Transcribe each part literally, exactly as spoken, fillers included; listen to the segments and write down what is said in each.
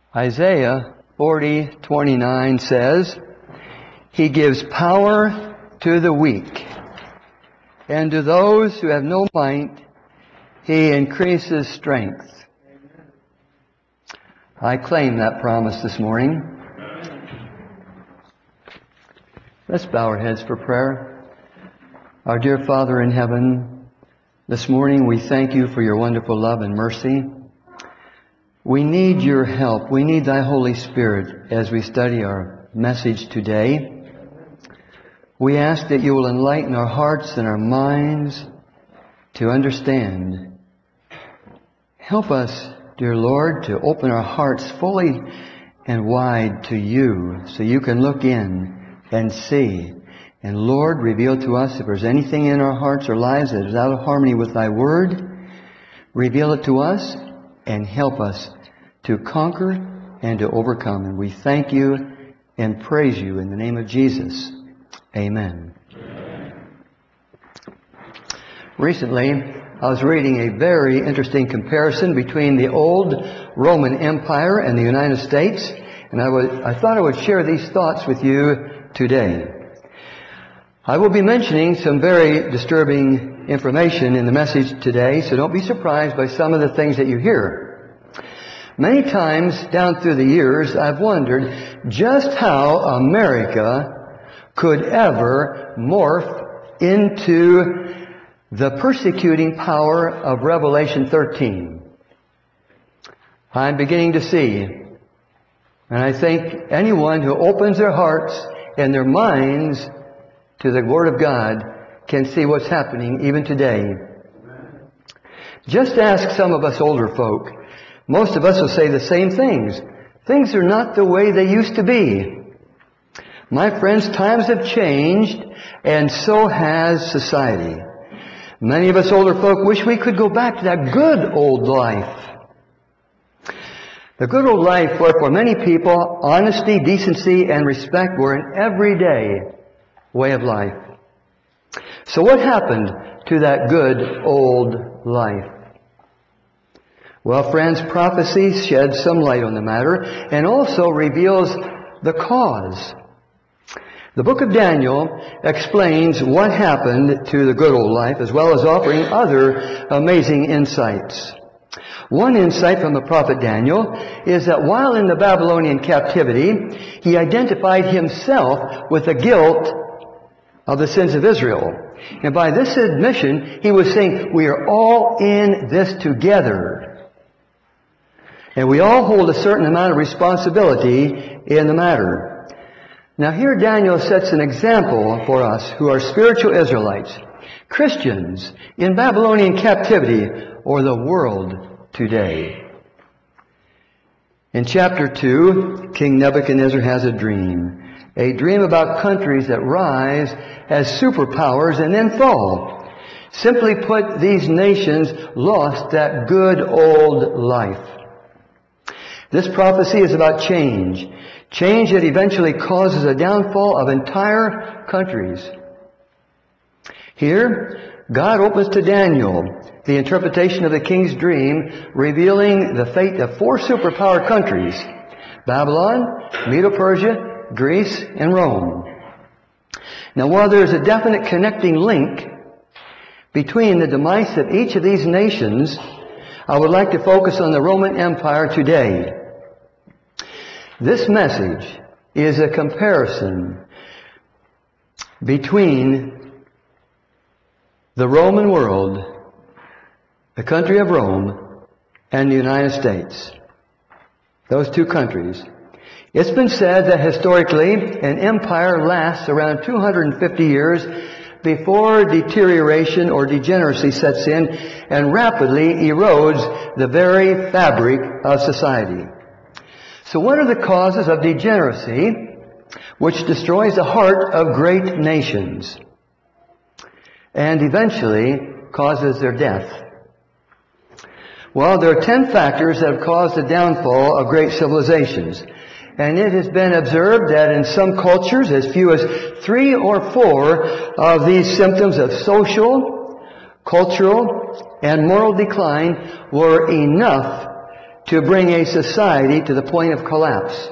Isaiah forty twenty-nine says, He gives power to the weak, and to those who have no might, He increases strength. I claim that promise this morning. Let's bow our heads for prayer. Our dear Father in heaven, this morning we thank You for Your wonderful love and mercy. We need Your help. We need Thy Holy Spirit as we study our message today. We ask that You will enlighten our hearts and our minds to understand. Help us, dear Lord, to open our hearts fully and wide to You so You can look in and see. And Lord, reveal to us if there's anything in our hearts or lives that is out of harmony with Thy Word. Reveal it to us and help us to conquer and to overcome. And we thank You and praise You in the name of Jesus. Amen. Recently, I was reading a very interesting comparison between the old Roman Empire and the United States, and I, would, I thought I would share these thoughts with you today. I will be mentioning some very disturbing information in the message today, so don't be surprised by some of the things that you hear. Many times down through the years, I've wondered just how America could ever morph into the persecuting power of Revelation thirteen. I'm beginning to see, and I think anyone who opens their hearts and their minds to the Word of God can see what's happening even today. Just ask some of us older folk. Most of us will say the same things. Things are not the way they used to be. My friends, times have changed, and so has society. Many of us older folk wish we could go back to that good old life. The good old life where for many people, honesty, decency, and respect were an everyday way of life. So what happened to that good old life? Well, friends, prophecy sheds some light on the matter and also reveals the cause. The book of Daniel explains what happened to the good old life as well as offering other amazing insights. One insight from the prophet Daniel is that while in the Babylonian captivity, he identified himself with the guilt of the sins of Israel. And by this admission, he was saying, we are all in this together. And we all hold a certain amount of responsibility in the matter. Now here Daniel sets an example for us who are spiritual Israelites, Christians in Babylonian captivity or the world today. In chapter two, King Nebuchadnezzar has a dream. A dream about countries that rise as superpowers and then fall. Simply put, these nations lost that good old life. This prophecy is about change. Change that eventually causes a downfall of entire countries. Here, God opens to Daniel the interpretation of the king's dream, revealing the fate of four superpower countries: Babylon, Medo-Persia, Greece, and Rome. Now, while there is a definite connecting link between the demise of each of these nations, I would like to focus on the Roman Empire today. This message is a comparison between the Roman world, the country of Rome, and the United States. Those two countries. It's been said that historically an empire lasts around two hundred fifty years before deterioration or degeneracy sets in and rapidly erodes the very fabric of society. So what are the causes of degeneracy which destroys the heart of great nations and eventually causes their death? Well, there are ten factors that have caused the downfall of great civilizations. And it has been observed that in some cultures, as few as three or four of these symptoms of social, cultural, and moral decline were enough to bring a society to the point of collapse.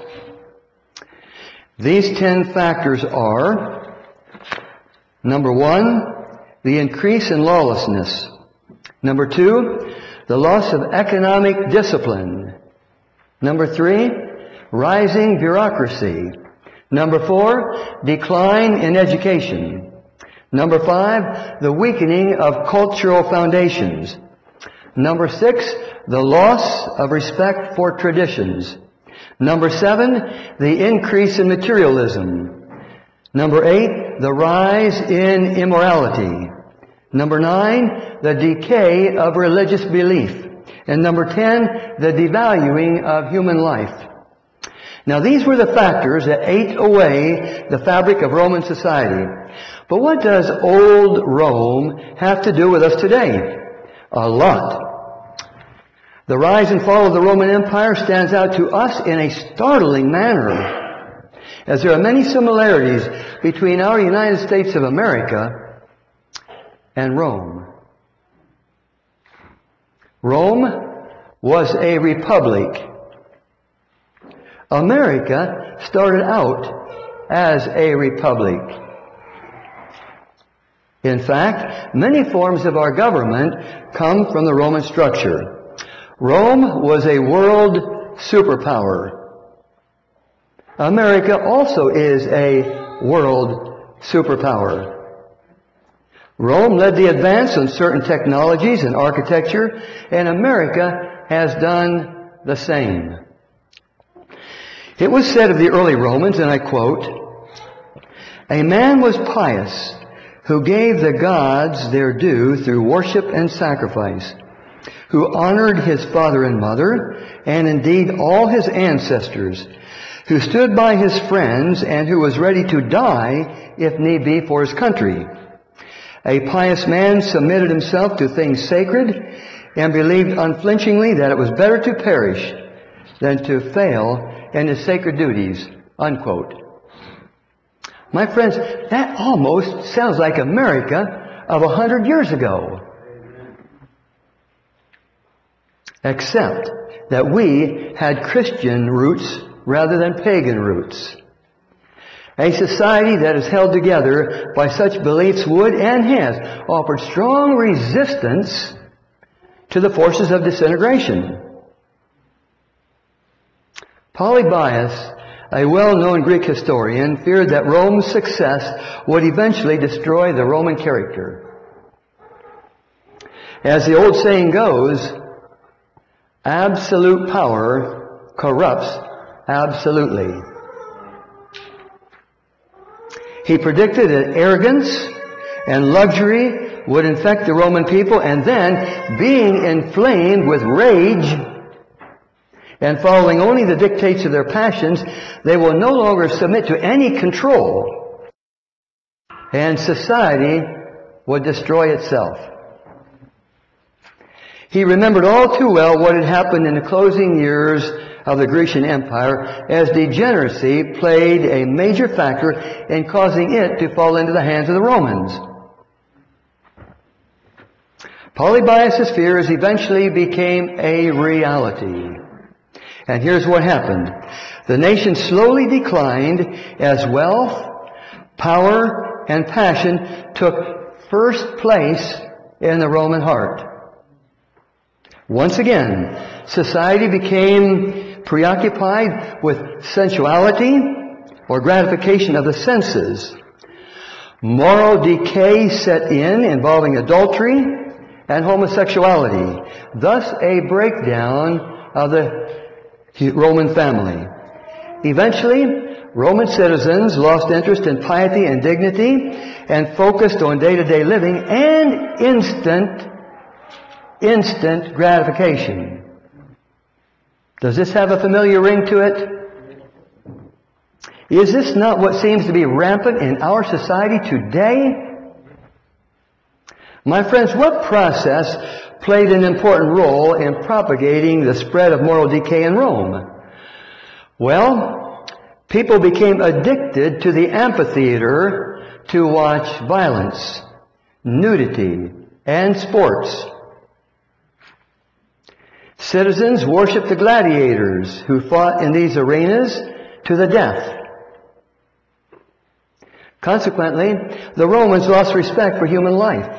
These ten factors are, number one, the increase in lawlessness. Number two, the loss of economic discipline. Number three, rising bureaucracy. Number four, decline in education. Number five, the weakening of cultural foundations. Number six, the loss of respect for traditions. Number seven, the increase in materialism. Number eight, the rise in immorality. Number nine, the decay of religious belief. And number ten, the devaluing of human life. Now these were the factors that ate away the fabric of Roman society. But what does old Rome have to do with us today? A lot. The rise and fall of the Roman Empire stands out to us in a startling manner, as there are many similarities between our United States of America and Rome. Rome was a republic. America started out as a republic. In fact, many forms of our government come from the Roman structure. Rome was a world superpower. America also is a world superpower. Rome led the advance in certain technologies and architecture, and America has done the same. It was said of the early Romans, and I quote, "A man was pious who gave the gods their due through worship and sacrifice, who honored his father and mother, and indeed all his ancestors, who stood by his friends, and who was ready to die, if need be, for his country. A pious man submitted himself to things sacred, and believed unflinchingly that it was better to perish than to fail in his sacred duties." Unquote. My friends, that almost sounds like America of a hundred years ago. Except that we had Christian roots rather than pagan roots. A society that is held together by such beliefs would and has offered strong resistance to the forces of disintegration. Polybius, a well-known Greek historian, feared that Rome's success would eventually destroy the Roman character. As the old saying goes, absolute power corrupts absolutely. He predicted that arrogance and luxury would infect the Roman people, and then, being inflamed with rage and following only the dictates of their passions, they will no longer submit to any control, and society would destroy itself. He remembered all too well what had happened in the closing years of the Grecian Empire, as degeneracy played a major factor in causing it to fall into the hands of the Romans. Polybius' fears eventually became a reality. And here's what happened. The nation slowly declined as wealth, power, and passion took first place in the Roman heart. Once again, society became preoccupied with sensuality or gratification of the senses. Moral decay set in, involving adultery and homosexuality. Thus, a breakdown of the Roman family. Eventually, Roman citizens lost interest in piety and dignity and focused on day-to-day living and instant, instant gratification. Does this have a familiar ring to it? Is this not what seems to be rampant in our society today? My friends, what process played an important role in propagating the spread of moral decay in Rome? Well, people became addicted to the amphitheater to watch violence, nudity, and sports. Citizens worshiped the gladiators who fought in these arenas to the death. Consequently, the Romans lost respect for human life.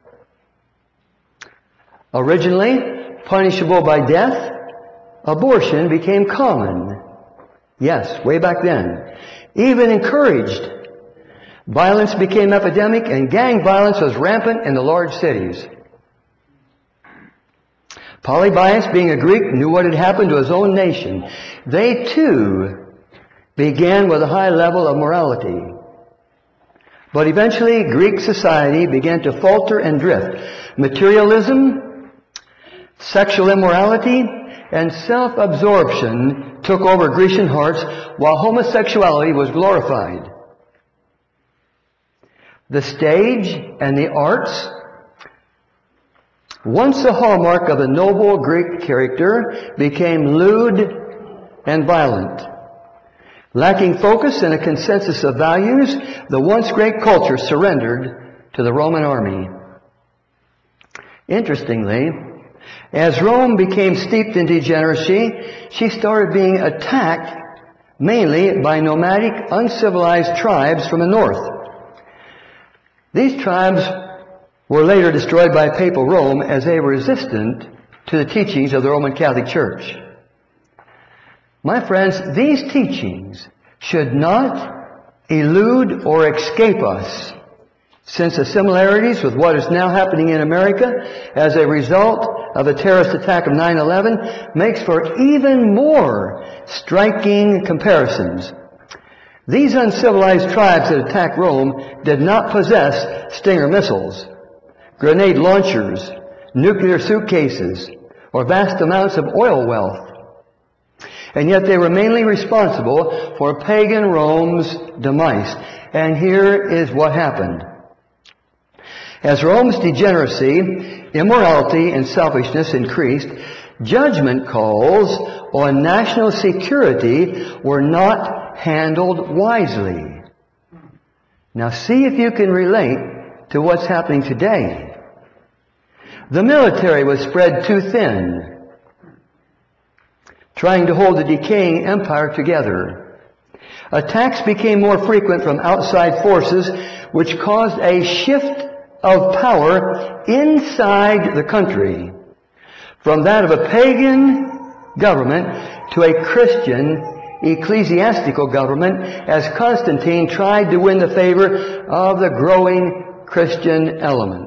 Originally punishable by death, abortion became common. Yes, way back then. Even encouraged. Violence became epidemic, and gang violence was rampant in the large cities. Polybius, being a Greek, knew what had happened to his own nation. They too began with a high level of morality. But eventually, Greek society began to falter and drift. Materialism, sexual immorality, and self-absorption took over Grecian hearts, while homosexuality was glorified. The stage and the arts, once a hallmark of the noble Greek character, became lewd and violent. Lacking focus and a consensus of values, the once great culture surrendered to the Roman army. Interestingly, as Rome became steeped in degeneracy, she started being attacked mainly by nomadic, uncivilized tribes from the north. These tribes were later destroyed by Papal Rome as they were resistant to the teachings of the Roman Catholic Church. My friends, these teachings should not elude or escape us, since the similarities with what is now happening in America as a result of the terrorist attack of nine eleven makes for even more striking comparisons. These uncivilized tribes that attacked Rome did not possess Stinger missiles, grenade launchers, nuclear suitcases, or vast amounts of oil wealth. And yet they were mainly responsible for pagan Rome's demise. And here is what happened. As Rome's degeneracy, immorality, and selfishness increased, judgment calls on national security were not handled wisely. Now see if you can relate to what's happening today. The military was spread too thin, trying to hold the decaying empire together. Attacks became more frequent from outside forces, which caused a shift of power inside the country, from that of a pagan government to a Christian ecclesiastical government, as Constantine tried to win the favor of the growing Christian element.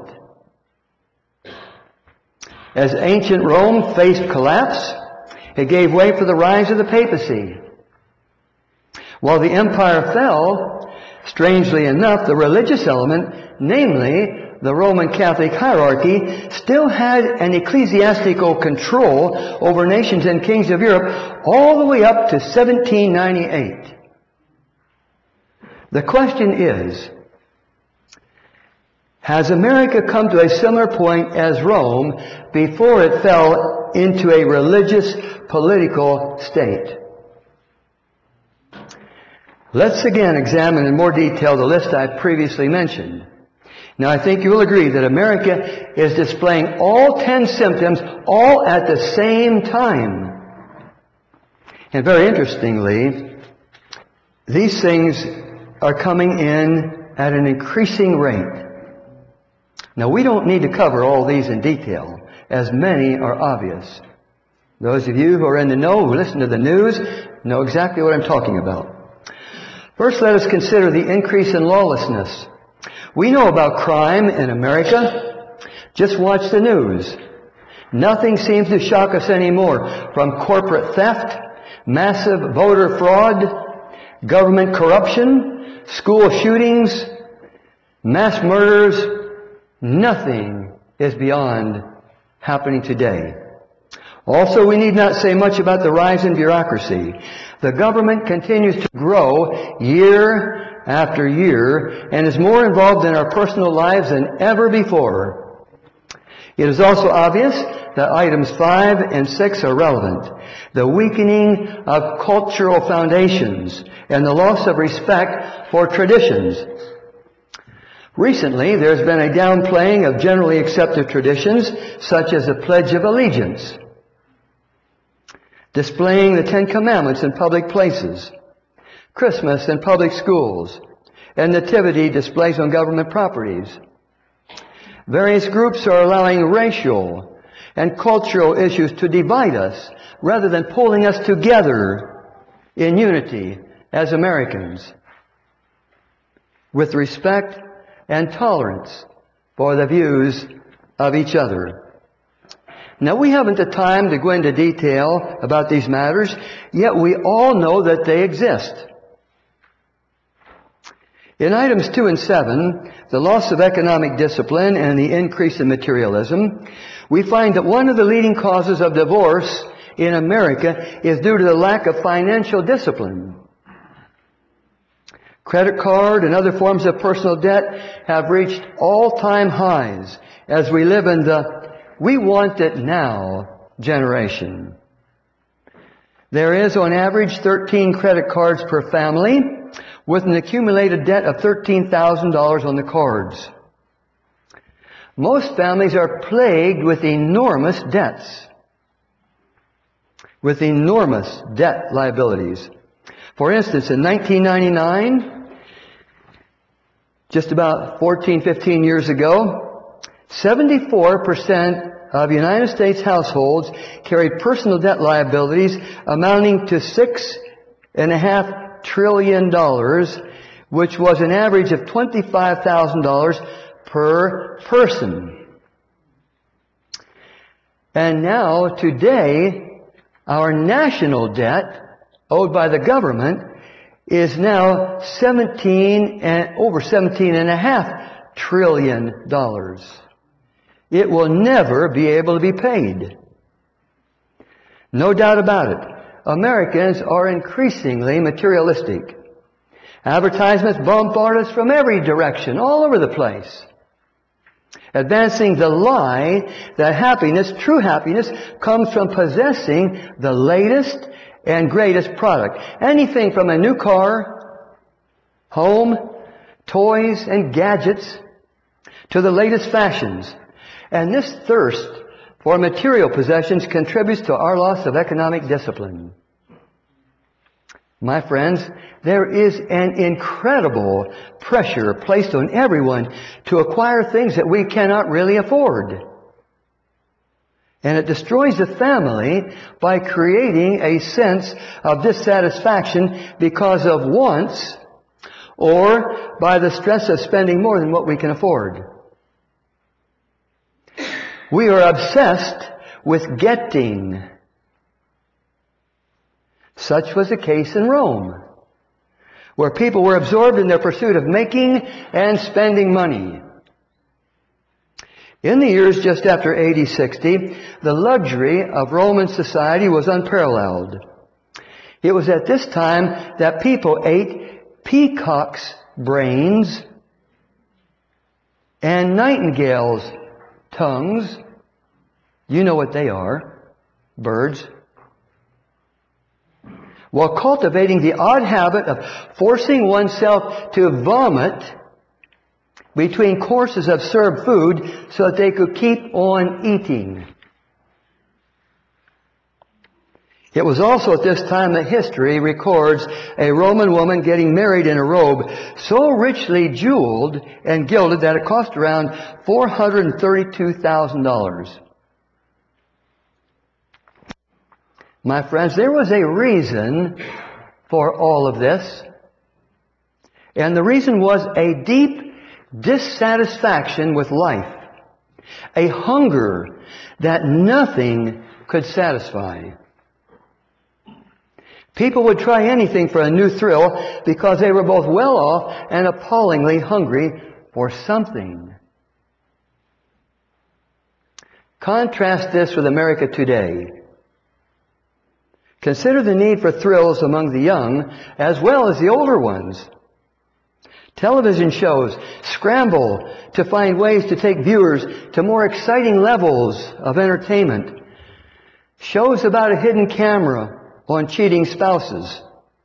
As ancient Rome faced collapse, it gave way for the rise of the papacy. While the empire fell, strangely enough, the religious element, namely the Roman Catholic hierarchy, still had an ecclesiastical control over nations and kings of Europe all the way up to seventeen ninety-eight. The question is, has America come to a similar point as Rome before it fell into a religious political state? Let's again examine in more detail the list I previously mentioned. Now, I think you will agree that America is displaying all ten symptoms all at the same time. And very interestingly, these things are coming in at an increasing rate. Now, we don't need to cover all these in detail, as many are obvious. Those of you who are in the know, who listen to the news, know exactly what I'm talking about. First, let us consider the increase in lawlessness. We know about crime in America. Just watch the news. Nothing seems to shock us anymore, from corporate theft, massive voter fraud, government corruption, school shootings, mass murders. Nothing is beyond happening today. Also, we need not say much about the rise in bureaucracy. The government continues to grow year after year and is more involved in our personal lives than ever before. It is also obvious that items five and six are relevant. The weakening of cultural foundations and the loss of respect for traditions. Recently, there's been a downplaying of generally accepted traditions, such as the Pledge of Allegiance. displaying the Ten Commandments in public places, Christmas in public schools, and nativity displays on government properties. Various groups are allowing racial and cultural issues to divide us rather than pulling us together in unity as Americans with respect and tolerance for the views of each other. Now, we haven't the time to go into detail about these matters, yet we all know that they exist. In items two and seven, the loss of economic discipline and the increase in materialism, we find that one of the leading causes of divorce in America is due to the lack of financial discipline. Credit card and other forms of personal debt have reached all-time highs as we live in the "we want it now" generation. There is, on average, thirteen credit cards per family, with an accumulated debt of thirteen thousand dollars on the cards. Most families are plagued with enormous debts, with enormous debt liabilities. For instance, in nineteen ninety-nine, just about fourteen, fifteen years ago, seventy-four percent of United States households carried personal debt liabilities amounting to six and a half trillion dollars, which was an average of twenty-five thousand dollars per person. And now, today, our national debt owed by the government is now seventeen and over seventeen and a half trillion dollars. It will never be able to be paid. No doubt about it. Americans are increasingly materialistic. Advertisements bombard us from every direction, all over the place, advancing the lie that happiness, true happiness, comes from possessing the latest and greatest product. Anything from a new car, home, toys, and gadgets, to the latest fashions. And this thirst for material possessions contributes to our loss of economic discipline. My friends, there is an incredible pressure placed on everyone to acquire things that we cannot really afford. And it destroys the family by creating a sense of dissatisfaction because of wants, or by the stress of spending more than what we can afford. We are obsessed with getting. Such was the case in Rome, where people were absorbed in their pursuit of making and spending money. In the years just after A D sixty, the luxury of Roman society was unparalleled. It was at this time that people ate peacocks' brains and nightingales' tongues. You know what they are. Birds. While cultivating the odd habit of forcing oneself to vomit between courses of served food so that they could keep on eating. It was also at this time that history records a Roman woman getting married in a robe so richly jeweled and gilded that it cost around four hundred thirty-two thousand dollars. My friends, there was a reason for all of this. And the reason was a deep dissatisfaction with life. A hunger that nothing could satisfy. People would try anything for a new thrill because they were both well off and appallingly hungry for something. Contrast this with America today. Consider the need for thrills among the young as well as the older ones. Television shows scramble to find ways to take viewers to more exciting levels of entertainment. Shows about a hidden camera on cheating spouses.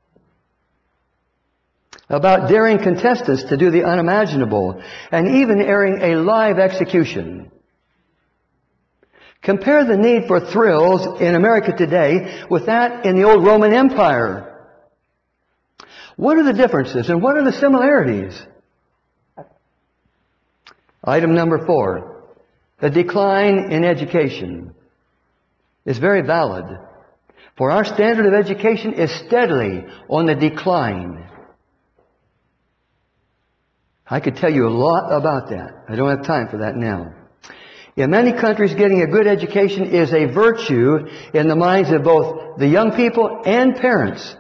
About daring contestants to do the unimaginable, and even airing a live execution. Compare the need for thrills in America today with that in the old Roman Empire. What are the differences and what are the similarities? Item number four, the decline in education is very valid. For our standard of education is steadily on the decline. I could tell you a lot about that. I don't have time for that now. In many countries, getting a good education is a virtue in the minds of both the young people and parents.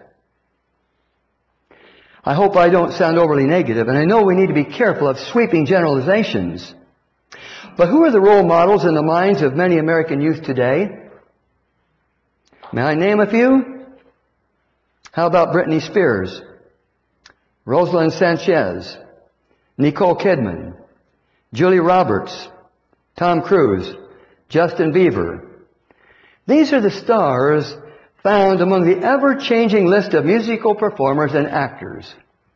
I hope I don't sound overly negative, and I know we need to be careful of sweeping generalizations. But who are the role models in the minds of many American youth today? May I name a few? How about Britney Spears, Rosalind Sanchez, Nicole Kidman, Julia Roberts, Tom Cruise, Justin Bieber? These are the stars found among the ever-changing list of musical performers and actors.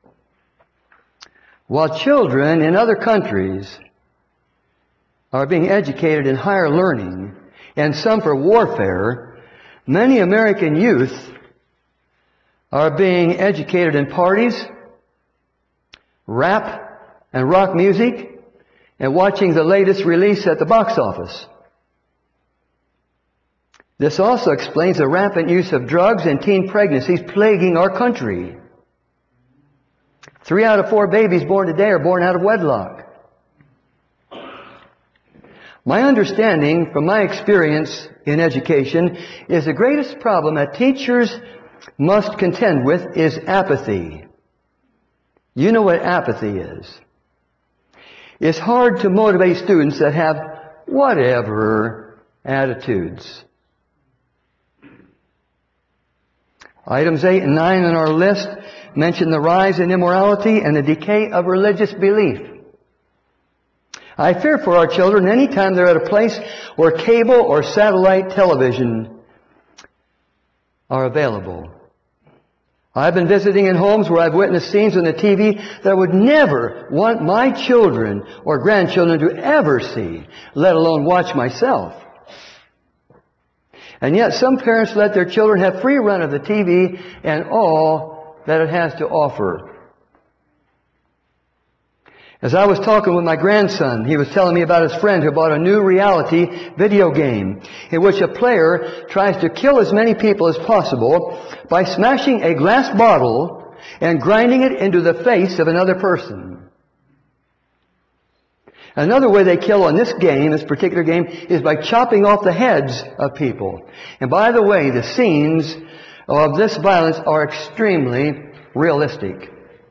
While children in other countries are being educated in higher learning, and some for warfare, many American youth are being educated in parties, rap and rock music, and watching the latest release at the box office. This also explains the rampant use of drugs and teen pregnancies plaguing our country. Three out of four babies born today are born out of wedlock. My understanding from my experience in education is the greatest problem that teachers must contend with is apathy. You know what apathy is. It's hard to motivate students that have whatever attitudes. Items eight and nine on our list mention the rise in immorality and the decay of religious belief. I fear for our children anytime they're at a place where cable or satellite television are available. I've been visiting in homes where I've witnessed scenes on the T V that I would never want my children or grandchildren to ever see, let alone watch myself. And yet some parents let their children have free run of the T V and all that it has to offer. As I was talking with my grandson, he was telling me about his friend who bought a new reality video game in which a player tries to kill as many people as possible by smashing a glass bottle and grinding it into the face of another person. Another way they kill on this game, this particular game, is by chopping off the heads of people. And by the way, the scenes of this violence are extremely realistic.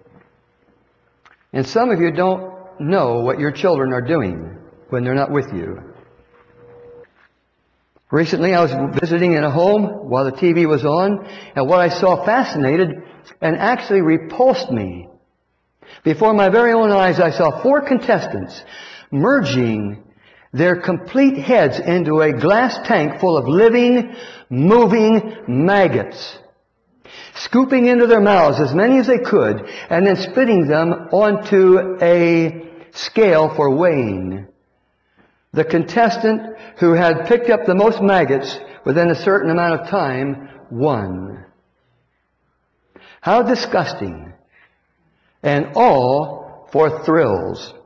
And some of you don't know what your children are doing when they're not with you. Recently, I was visiting in a home while the T V was on, and what I saw fascinated and actually repulsed me. Before my very own eyes, I saw four contestants merging their complete heads into a glass tank full of living, moving maggots, scooping into their mouths as many as they could, and then spitting them onto a scale for weighing. The contestant who had picked up the most maggots within a certain amount of time won. How disgusting. And all for thrills.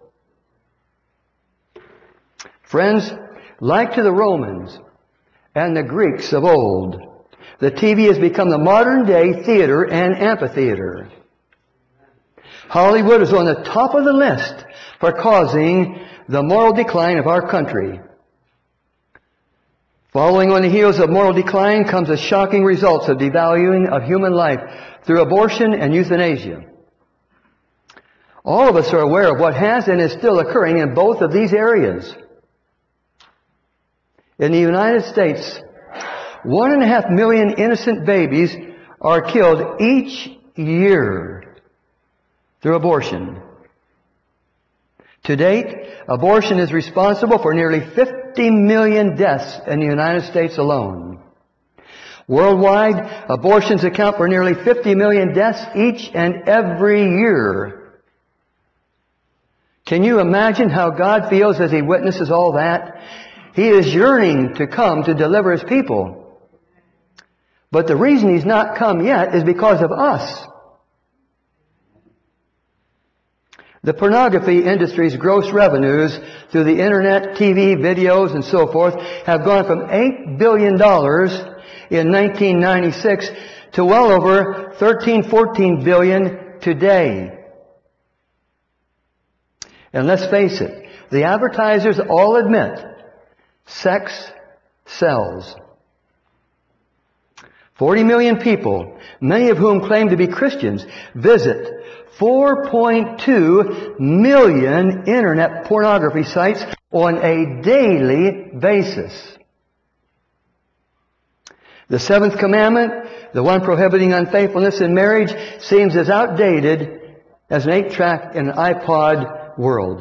Friends, like to the Romans and the Greeks of old, the T V has become the modern day theater and amphitheater. Hollywood is on the top of the list for causing the moral decline of our country. Following on the heels of moral decline comes the shocking results of devaluing of human life through abortion and euthanasia. All of us are aware of what has and is still occurring in both of these areas. In the United States, one and a half million innocent babies are killed each year through abortion. To date, abortion is responsible for nearly fifty million deaths in the United States alone. Worldwide, abortions account for nearly fifty million deaths each and every year. Can you imagine how God feels as He witnesses all that? He is yearning to come to deliver His people. But the reason He's not come yet is because of us. The pornography industry's gross revenues through the internet, T V, videos, and so forth have gone from eight billion dollars in nineteen ninety-six to well over thirteen, fourteen billion dollars today. And let's face it, the advertisers all admit sex sells. forty million people, many of whom claim to be Christians, visit four point two million internet pornography sites on a daily basis. The seventh commandment, the one prohibiting unfaithfulness in marriage, seems as outdated as an eight-track in an iPod world.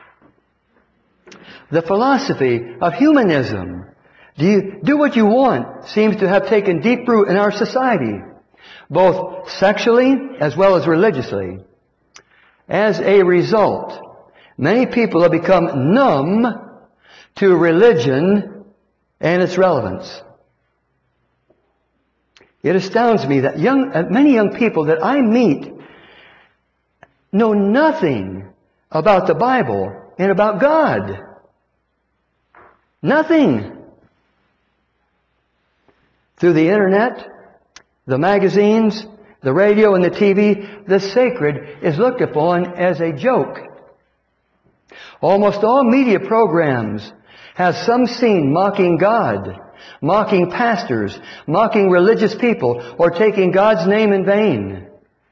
The philosophy of humanism, do you do what you want, seems to have taken deep root in our society, both sexually as well as religiously. As a result, many people have become numb to religion and its relevance. It astounds me that young, many young people that I meet know nothing about the Bible and about God. Nothing. Through the internet, the magazines, the radio, and the T V, the sacred is looked upon as a joke. Almost all media programs have some scene mocking God, mocking pastors, mocking religious people, or taking God's name in vain.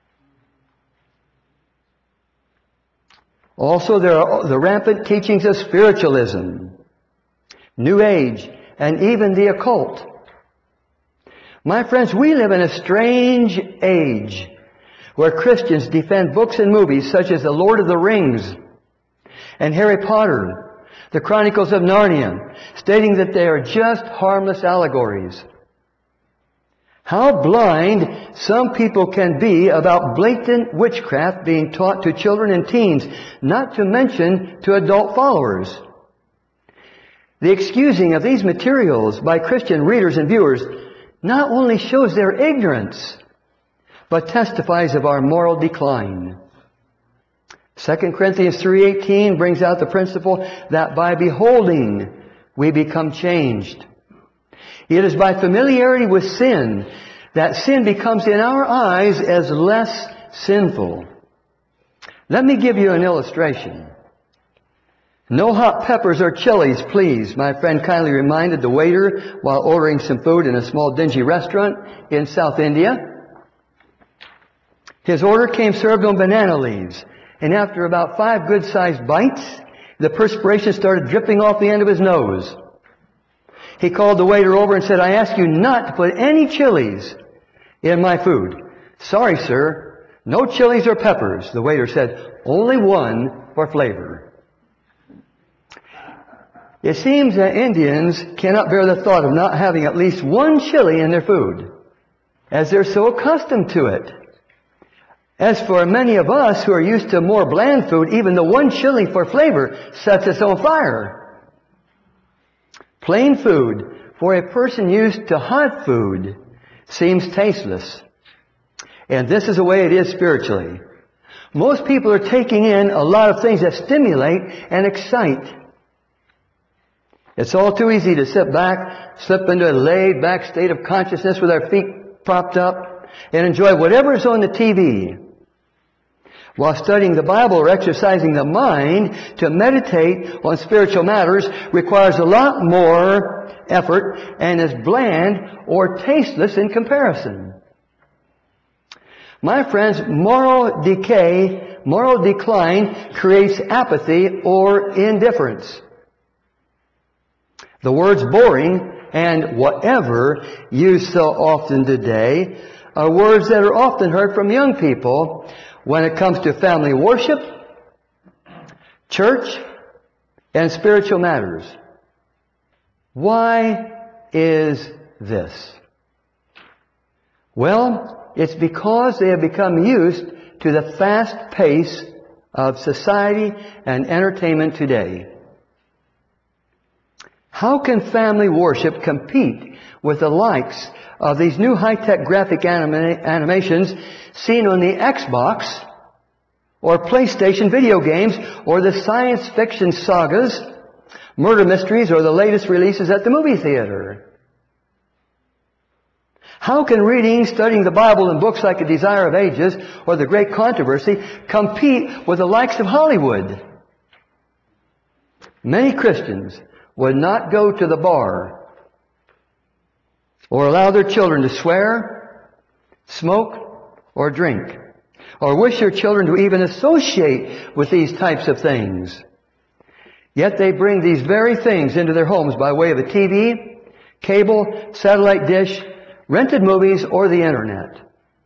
Also, there are the rampant teachings of spiritualism, New Age, and even the occult. My friends, we live in a strange age where Christians defend books and movies such as The Lord of the Rings and Harry Potter, the Chronicles of Narnia, stating that they are just harmless allegories. How blind some people can be about blatant witchcraft being taught to children and teens, not to mention to adult followers. The excusing of these materials by Christian readers and viewers not only shows their ignorance, but testifies of our moral decline. Second Corinthians three eighteen brings out the principle that by beholding we become changed. It is by familiarity with sin that sin becomes in our eyes as less sinful. Let me give you an illustration. No hot peppers or chilies, please, my friend kindly reminded the waiter while ordering some food in a small dingy restaurant in South India. His order came served on banana leaves, and after about five good-sized bites, the perspiration started dripping off the end of his nose. He called the waiter over and said, "I ask you not to put any chilies in my food." "Sorry, sir, no chilies or peppers," the waiter said, "only one for flavor." It seems that Indians cannot bear the thought of not having at least one chili in their food, as they're so accustomed to it. As for many of us who are used to more bland food, even the one chili for flavor sets us on fire. Plain food, for a person used to hot food, seems tasteless. And this is the way it is spiritually. Most people are taking in a lot of things that stimulate and excite. It's all too easy to sit back, slip into a laid-back state of consciousness with our feet propped up, and enjoy whatever is on the T V. While studying the Bible or exercising the mind to meditate on spiritual matters requires a lot more effort and is bland or tasteless in comparison. My friends, moral decay, moral decline creates apathy or indifference. The words boring and whatever, used so often today, are words that are often heard from young people when it comes to family worship, church, and spiritual matters. Why is this? Well, it's because they have become used to the fast pace of society and entertainment today. How can family worship compete with the likes of these new high-tech graphic anima- animations seen on the Xbox or PlayStation video games or the science fiction sagas, murder mysteries, or the latest releases at the movie theater? How can reading, studying the Bible and books like A Desire of Ages or The Great Controversy compete with the likes of Hollywood? Many Christians would not go to the bar or allow their children to swear, smoke, or drink, or wish their children to even associate with these types of things. Yet they bring these very things into their homes by way of a T V, cable, satellite dish, rented movies, or the internet.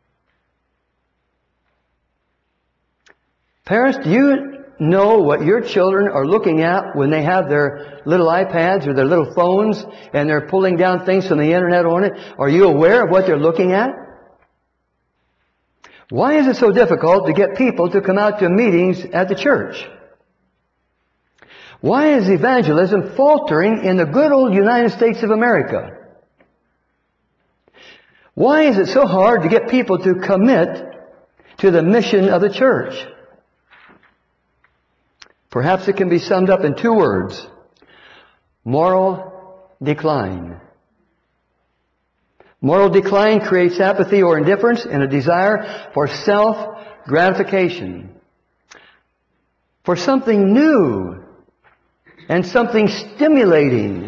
Parents, do you know what your children are looking at when they have their little iPads or their little phones and they're pulling down things from the internet on it? Are you aware of what they're looking at? Why is it so difficult to get people to come out to meetings at the church? Why is evangelism faltering in the good old United States of America? Why is it so hard to get people to commit to the mission of the church? Perhaps it can be summed up in two words: moral decline. Moral decline creates apathy or indifference and a desire for self-gratification, for something new and something stimulating.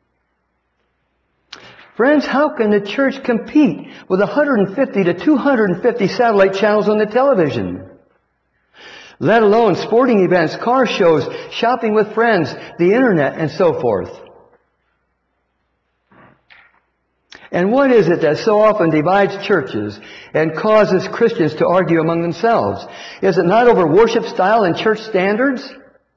Friends, how can the church compete with one hundred fifty to two hundred fifty satellite channels on the television? Let alone sporting events, car shows, shopping with friends, the internet, and so forth. And what is it that so often divides churches and causes Christians to argue among themselves? Is it not over worship style and church standards?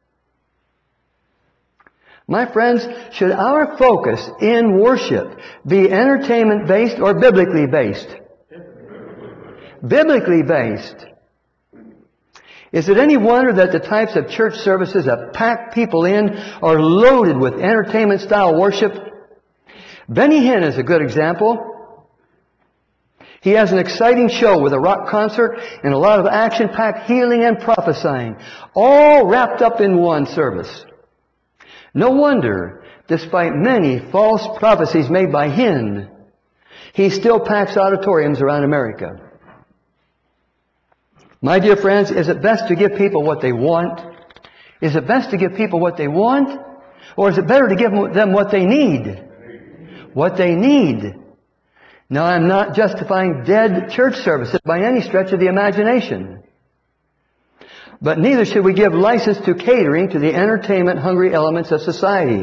My friends, should our focus in worship be entertainment-based or biblically based? Biblically based. Is it any wonder that the types of church services that pack people in are loaded with entertainment-style worship? Benny Hinn is a good example. He has an exciting show with a rock concert and a lot of action-packed healing and prophesying, all wrapped up in one service. No wonder, despite many false prophecies made by Hinn, he still packs auditoriums around America. My dear friends, is it best to give people what they want? Is it best to give people what they want? Or is it better to give them what they need? What they need. Now, I'm not justifying dead church services by any stretch of the imagination. But neither should we give license to catering to the entertainment-hungry elements of society.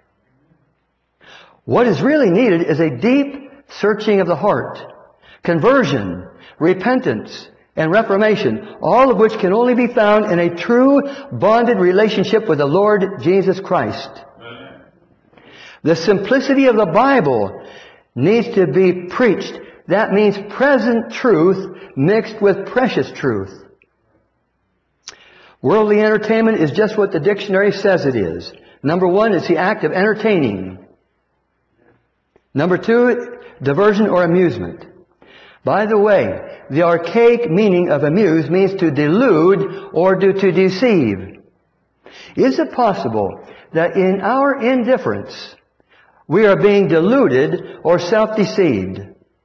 What is really needed is a deep searching of the heart, conversion, repentance, and reformation, all of which can only be found in a true bonded relationship with the Lord Jesus Christ. The simplicity of the Bible needs to be preached. That means present truth mixed with precious truth. Worldly entertainment is just what the dictionary says it is. Number one, it's the act of entertaining. Number two, diversion or amusement. By the way, the archaic meaning of amuse means to delude or to, to deceive. Is it possible that in our indifference we are being deluded or self-deceived?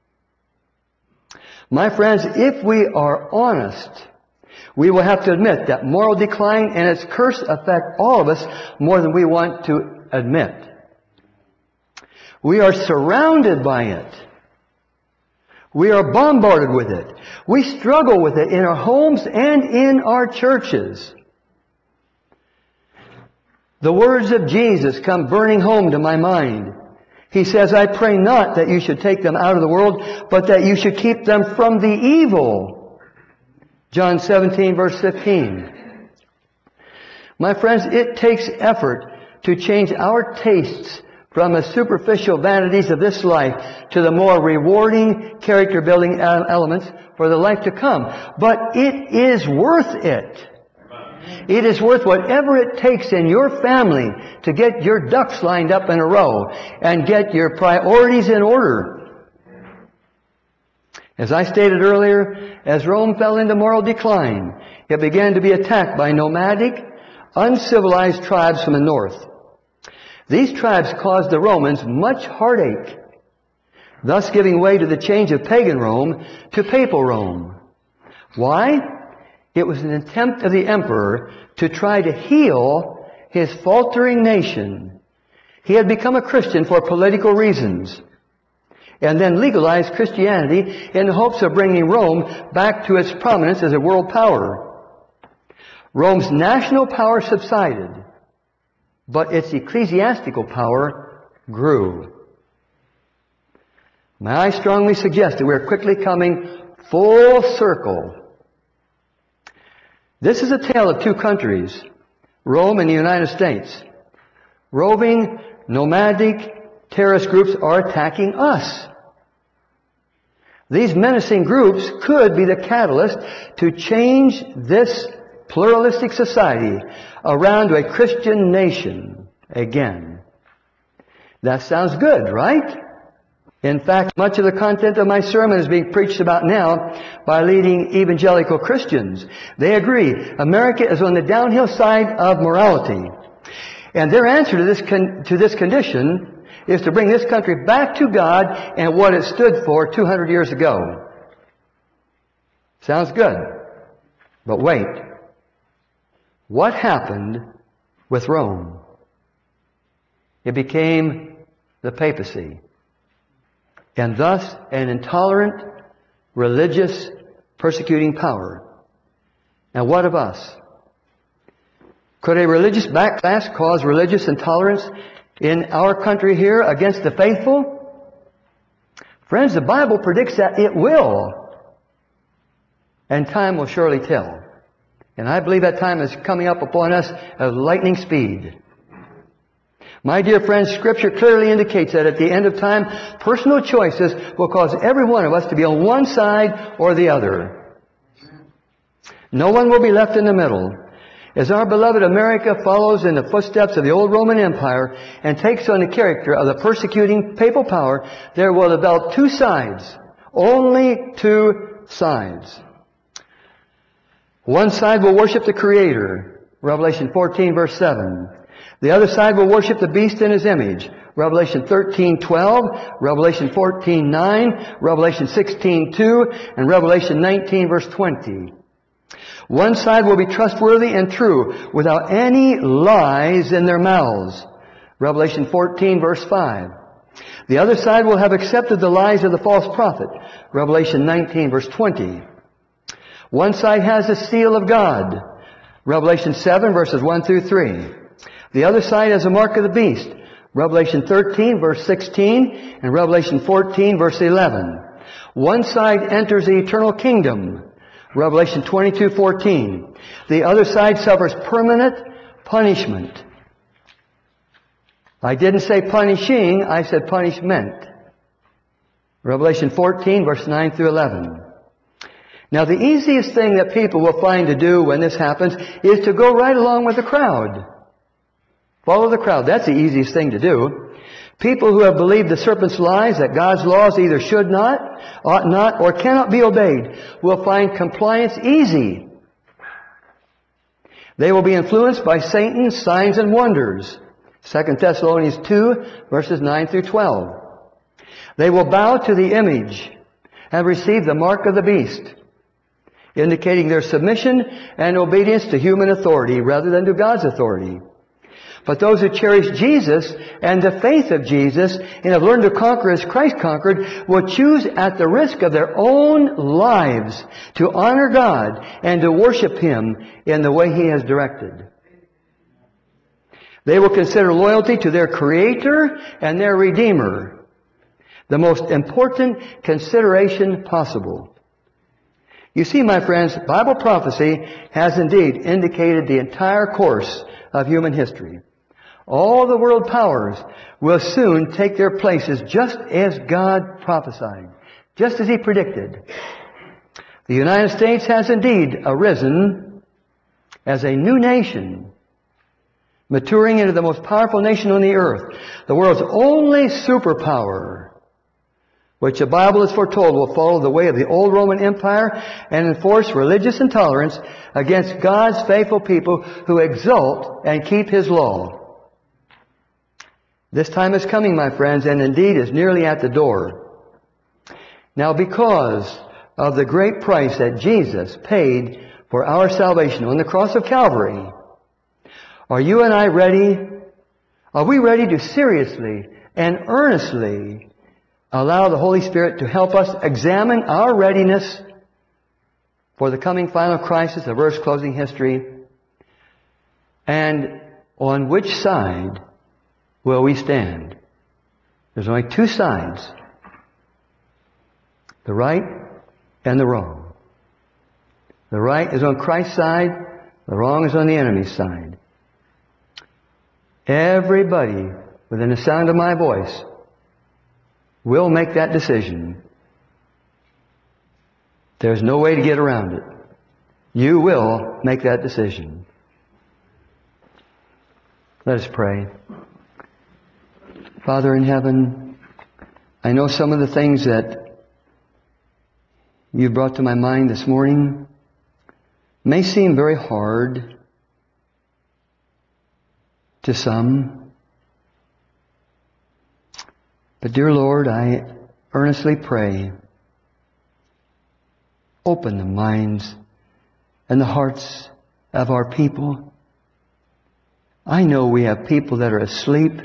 My friends, if we are honest, we will have to admit that moral decline and its curse affect all of us more than we want to admit. We are surrounded by it. We are bombarded with it. We struggle with it in our homes and in our churches. The words of Jesus come burning home to my mind. He says, I pray not that you should take them out of the world, but that you should keep them from the evil. John seventeen, verse fifteen. My friends, it takes effort to change our tastes from the superficial vanities of this life to the more rewarding, character-building elements for the life to come. But it is worth it. It is worth whatever it takes in your family to get your ducks lined up in a row and get your priorities in order. As I stated earlier, as Rome fell into moral decline, it began to be attacked by nomadic, uncivilized tribes from the north. These tribes caused the Romans much heartache, thus giving way to the change of pagan Rome to papal Rome. Why? It was an attempt of the emperor to try to heal his faltering nation. He had become a Christian for political reasons, and then legalized Christianity in the hopes of bringing Rome back to its prominence as a world power. Rome's national power subsided, but its ecclesiastical power grew. May I strongly suggest that we are quickly coming full circle. This is a tale of two countries, Rome and the United States. Roving, nomadic, terrorist groups are attacking us. These menacing groups could be the catalyst to change this pluralistic society around to a Christian nation again. That sounds good, right? In fact, much of the content of my sermon is being preached about now by leading evangelical Christians. They agree America is on the downhill side of morality. And their answer to this con- to this condition is to bring this country back to God and what it stood for two hundred years ago. Sounds good. But wait. What happened with Rome? It became the papacy, and thus an intolerant, religious, persecuting power. Now what of us? Could a religious backlash cause religious intolerance in our country here against the faithful? Friends, the Bible predicts that it will. And time will surely tell. And I believe that time is coming up upon us at lightning speed. My dear friends, Scripture clearly indicates that at the end of time, personal choices will cause every one of us to be on one side or the other. No one will be left in the middle. As our beloved America follows in the footsteps of the old Roman Empire and takes on the character of the persecuting papal power, there will develop two sides. Only two sides. One side will worship the Creator, Revelation fourteen, verse seven. The other side will worship the beast in his image, Revelation thirteen, twelve, Revelation fourteen, nine, Revelation sixteen, two, and Revelation nineteen, verse twenty. One side will be trustworthy and true, without any lies in their mouths, Revelation fourteen, verse five. The other side will have accepted the lies of the false prophet, Revelation nineteen, verse twenty. One side has the seal of God, Revelation seven, verses one through three. The other side has the mark of the beast, Revelation thirteen, verse sixteen, and Revelation fourteen, verse eleven. One side enters the eternal kingdom, Revelation twenty-two, fourteen. The other side suffers permanent punishment. I didn't say punishing, I said punishment. Revelation fourteen, verse nine through eleven. Now, the easiest thing that people will find to do when this happens is to go right along with the crowd. Follow the crowd. That's the easiest thing to do. People who have believed the serpent's lies that God's laws either should not, ought not, or cannot be obeyed will find compliance easy. They will be influenced by Satan's signs and wonders. Second Thessalonians two, verses nine through twelve. They will bow to the image and receive the mark of the beast, indicating their submission and obedience to human authority rather than to God's authority. But those who cherish Jesus and the faith of Jesus and have learned to conquer as Christ conquered will choose at the risk of their own lives to honor God and to worship Him in the way He has directed. They will consider loyalty to their Creator and their Redeemer the most important consideration possible. You see, my friends, Bible prophecy has indeed indicated the entire course of human history. All the world powers will soon take their places just as God prophesied, just as He predicted. The United States has indeed arisen as a new nation, maturing into the most powerful nation on the earth, the world's only superpower, which the Bible has foretold will follow the way of the old Roman Empire and enforce religious intolerance against God's faithful people who exult and keep His law. This time is coming, my friends, and indeed is nearly at the door. Now, because of the great price that Jesus paid for our salvation on the cross of Calvary, are you and I ready? Are we ready to seriously and earnestly allow the Holy Spirit to help us examine our readiness for the coming final crisis of Earth's closing history? And on which side will we stand? There's only two sides. The right and the wrong. The right is on Christ's side. The wrong is on the enemy's side. Everybody within the sound of my voice will make that decision. There's no way to get around it. You will make that decision. Let us pray. Father in heaven, I know some of the things that you brought to my mind this morning may seem very hard to some. But dear Lord, I earnestly pray, open the minds and the hearts of our people. I know we have people that are asleep.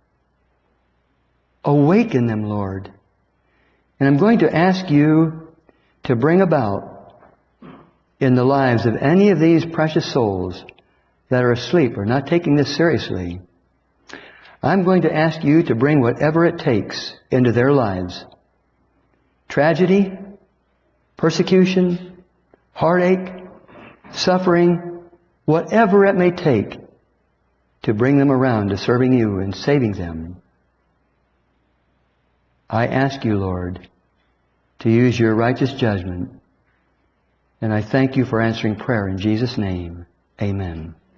Awaken them, Lord. And I'm going to ask you to bring about in the lives of any of these precious souls that are asleep or not taking this seriously, I'm going to ask you to bring whatever it takes into their lives. Tragedy, persecution, heartache, suffering, whatever it may take to bring them around to serving you and saving them. I ask you, Lord, to use your righteous judgment. And I thank you for answering prayer in Jesus' name. Amen.